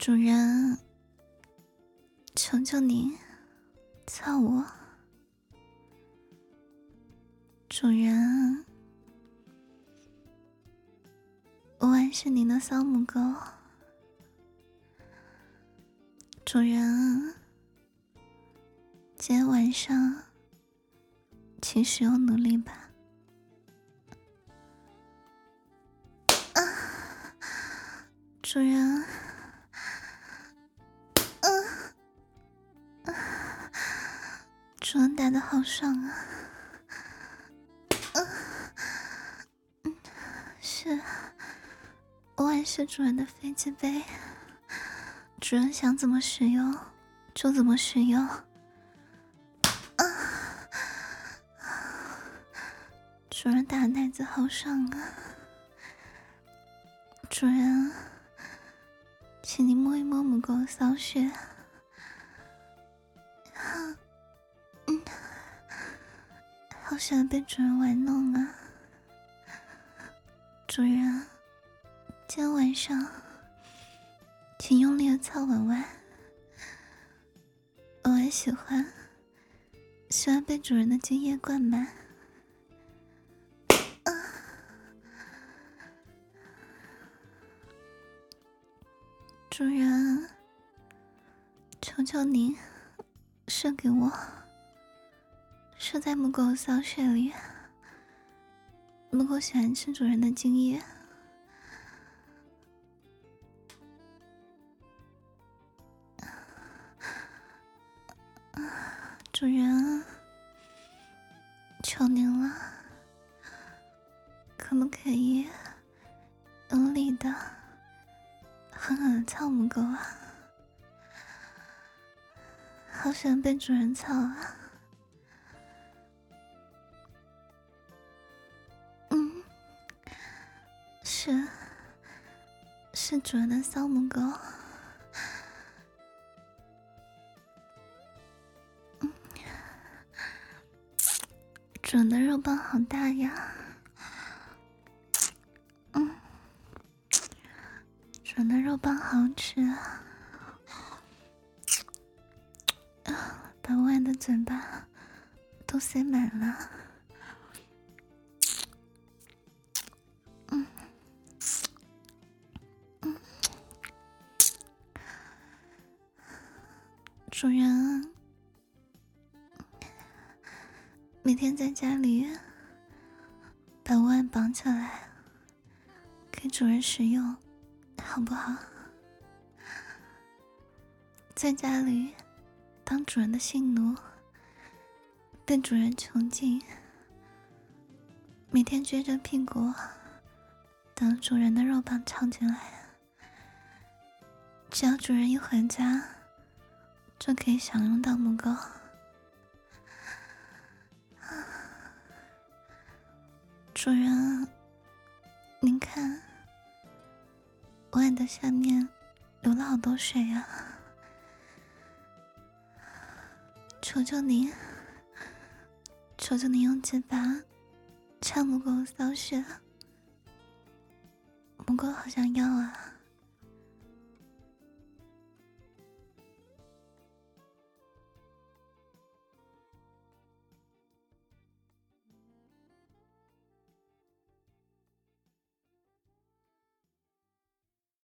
主人，求求你操我！主人，我爱是你的骚母狗。主人，今天晚上请使用努力吧。主人，主人打得好爽啊！是，我爱是主人的飞机杯，主人想怎么使用就怎么使用。主人打奶子好爽啊！主人，请你摸一摸母狗的骚穴。好喜欢被主人玩弄啊！主人，今天晚上请用力的操玩玩。我还喜欢被主人的精液灌满。主人，求求你射给我，射在母狗的骚穴里。母狗喜欢吃主人的精液。主人，求您了，可不可以用力的狠狠的操母狗啊？好喜欢被主人操啊！是主人的骚母狗。主人的肉棒好大呀！主人的肉棒好吃啊！把我的嘴巴都塞满了。主人，每天在家里把我绑起来给主人使用，好不好？在家里当主人的性奴，被主人囚禁，每天撅着屁股等主人的肉棒插进来，只要主人一回家就可以享用到母狗。主人，您看我爱的下面流了好多水啊，求求您，求求您用鸡巴插母狗的骚穴，母狗好想要啊！